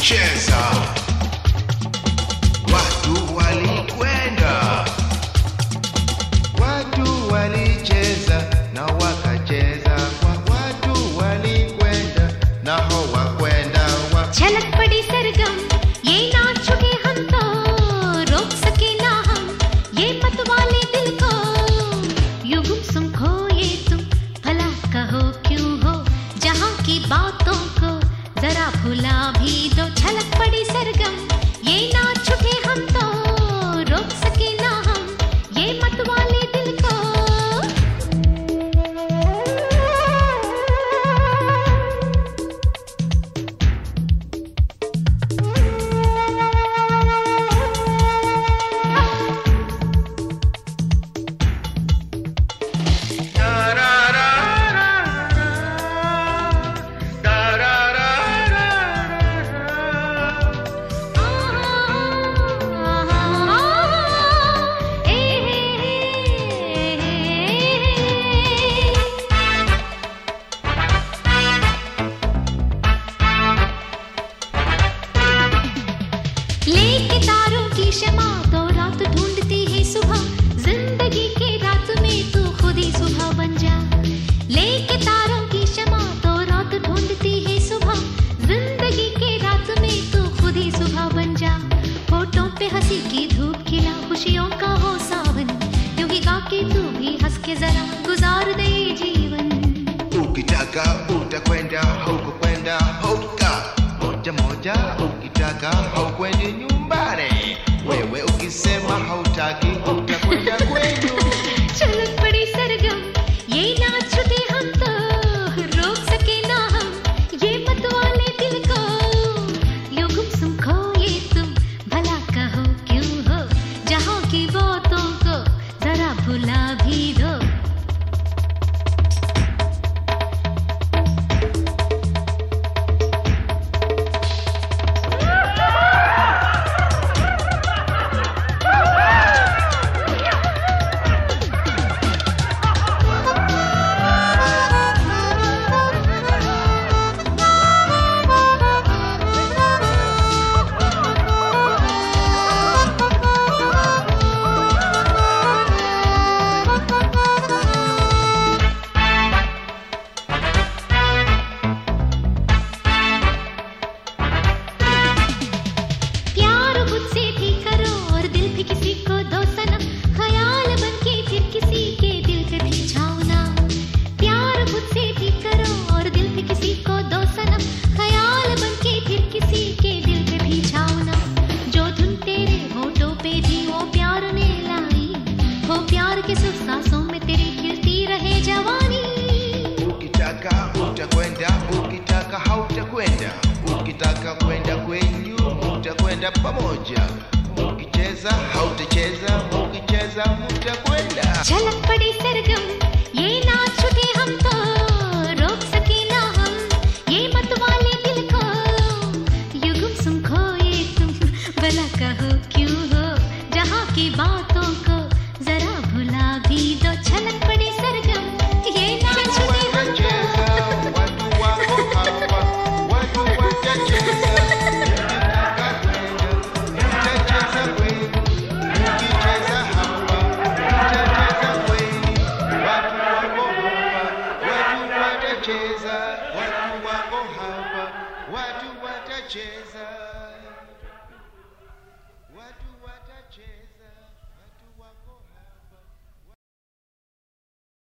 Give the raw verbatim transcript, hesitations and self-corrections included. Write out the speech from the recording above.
cheza. Watu walikwenda, watu walicheza na wakacheza. Watu walikwenda na hawakwenda. झलक पड़ी सरगम ये ना छूटे हम तो रोक सके ना हम ये मत वाले दिल को यूं गुमसुम खोए तुम भला कहो क्यों हो जहाँ की बातों को जरा भुला भी दो झलक पड़ी सरगम ये ना छूटे हम तो रोक सके ना हम ये मत वाले दिल को लेके तारों की शमा तो रात ढूंढती है सुबह जिंदगी के रात में तू खुद ही सुबह बन जा लेके तारों की शमा तो रात ढूंढती है सुबह जिंदगी के रात में तू खुद ही सुबह बन जा होठों पे हंसी की धूप खिला खुशियों का हो सावन यूं ही गा के तू भी हंस के जरा गुजार दे जीवन Ukitaka utakwenda, haukukwenda hauka moja moja. Ukitaka haukwendi nyumbani, wewe ukisema hautaki utakwenda kwenu. झलक पड़ी सरगम ये ना छूटे हम तो रोक सके ना हम ये मत वाले दिल को यूं गुमसुम खोए तुम भला कहो क्यों हो जहाँ की बातों को जरा भुला भी दो प्यार के सुख सांसों में तेरी खिलती रहे जवानी Ukitaka utakwenda, ukitaka hautakwenda. Ukitaka kwenda kwenyu utakwenda pamoja. Ukicheza hautacheza, ukicheza mutakwenda. झलक पड़ी सरगम ये ना छूटे हम तो रोक सके ना हम ये मत वाले दिल को यूं गुमसुम खोए तुम भला कहो क्यों हो जहाँ की बातों को जरा भुला भी दो झलक पड़ी सरगम ये ना छूटे हम तो Watu wako hawa, watu watacheza. Ukitaka kwenda, utacheza kwenu. Ukicheza hapa, utacheza kwenu. Watu wako hapa, watu watacheza. Watu wako hapa, watu watacheza.